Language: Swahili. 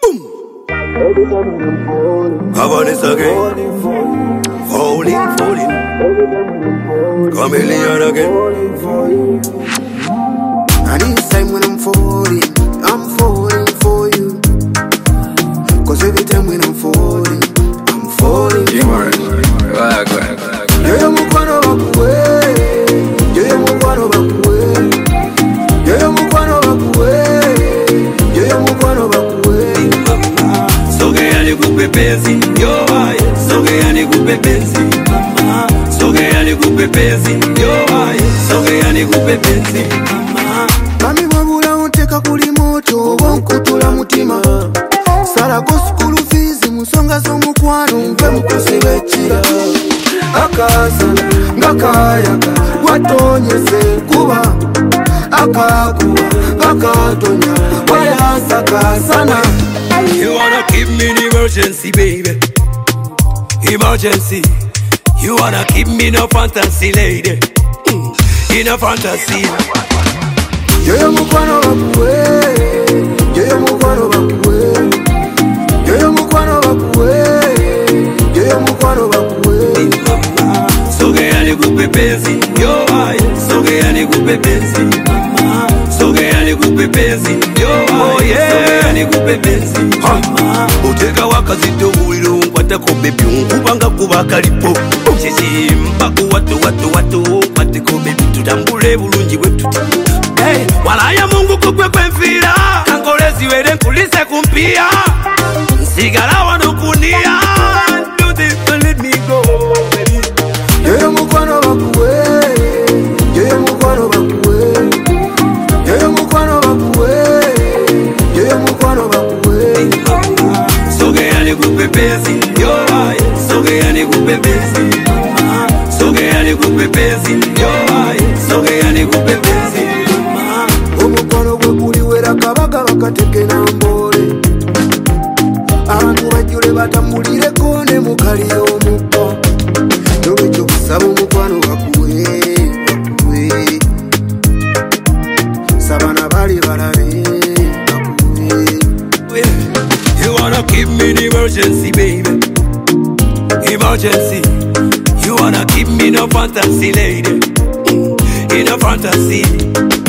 I want this again. Falling. Chameleon again. And each time when I'm falling for you. Cause every time when I'm falling for you. Yo mukwano bakuwe. Yo mukwano bakuwe. Yo mukwano bakuwe. Yo mukwano bakuwe. Soge yani kupe penzi. Yo aye. Soge yani kupe penzi. Soge yani kupe penzi. Yo aye. Soge yani kupe penzi. Mami wabula unteka kuli moto wonkutula mutima. Salako school fees musonga z'omukwano nve mukozi w'ekira. Akasana ngakayaka watonyeze kuba akakuba akatonya wayasakasana. You wanna keep me in emergency, baby. Emergency. You wanna keep me in a fantasy, lady. In a fantasy. Yo mukwano bakuwe. Yo mukwano bakuwe. Yo mukwano bakuwe. Yo mukwano bakuwe. Soge yani kupe penzi. Yo aye. Soge yani kupe penzi. Soge yani kupe penzi. Yo aye. Soge yani kupe penzi. Uteka wakazito uwilo nkwatako baby unkubanga kuba kalipo. Chizimba watu patiko baby tutambule bulungi bwetu. Hey, walaya Mungu kukwe kwenfira. Kangolezi wele nkulise kumpia. Nsigala wano kunia. Do this to let me go, baby. Yo mukwano bakuwe. Yo mukwano bakuwe. Yo mukwano bakuwe. Yo mukwano bakuwe. Soge yani kupe penzi. Yo aye. Soge yani kupe penzi. Soge yani kupe penzi. Yo aye. Soge yani kupe penzi. Omukwano gwe guliwera kabaga bakatekena mbole. Abantu bajjule batambulireko ne mukali omukko. Nolwekyo kusaba omukwano bakuwe. Saba nabali balabe bakuwe. You wanna keep me in emergency, baby. Emergency. You wanna keep me in a fantasy, lady. In a fantasy.